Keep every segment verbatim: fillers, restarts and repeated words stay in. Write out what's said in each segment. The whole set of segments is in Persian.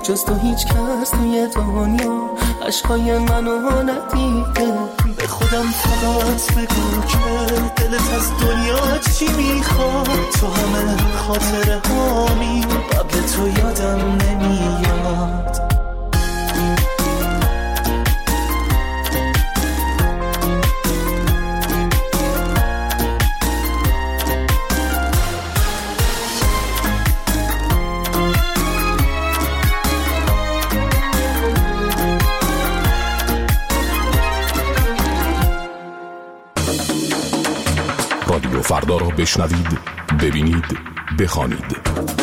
جز تو هیچ کس توی دنیا عشقای منو ندیده. به خودم فقط بگو که دلت از دنیا چی میخواد، تو همه خاطره هامی قبل تو یادم نمیاد. رادیو فردا را بشنوید، ببینید، بخوانید.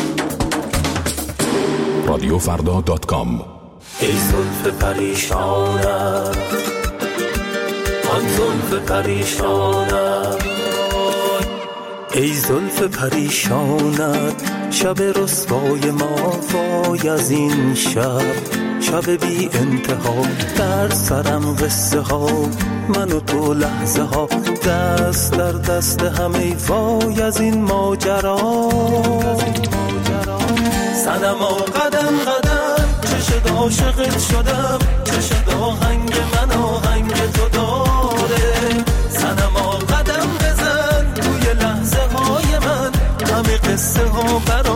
رادیو فردا دات کام. ای زلف پریشانم، آن زلف پریشانم، ای زلف پریشانت، شب رسوای ما وای از این شب، شب بی انتها، در سرم قصه ها، من و تو لحظه ها، دست در دست همه وای از این ماجرا. صنما قدم قدم چشد عاشقت شدم، چشد آهنگ من آهنگ تو داره. صنما قدم بزن توی لحظه های من، همه قصه ها بر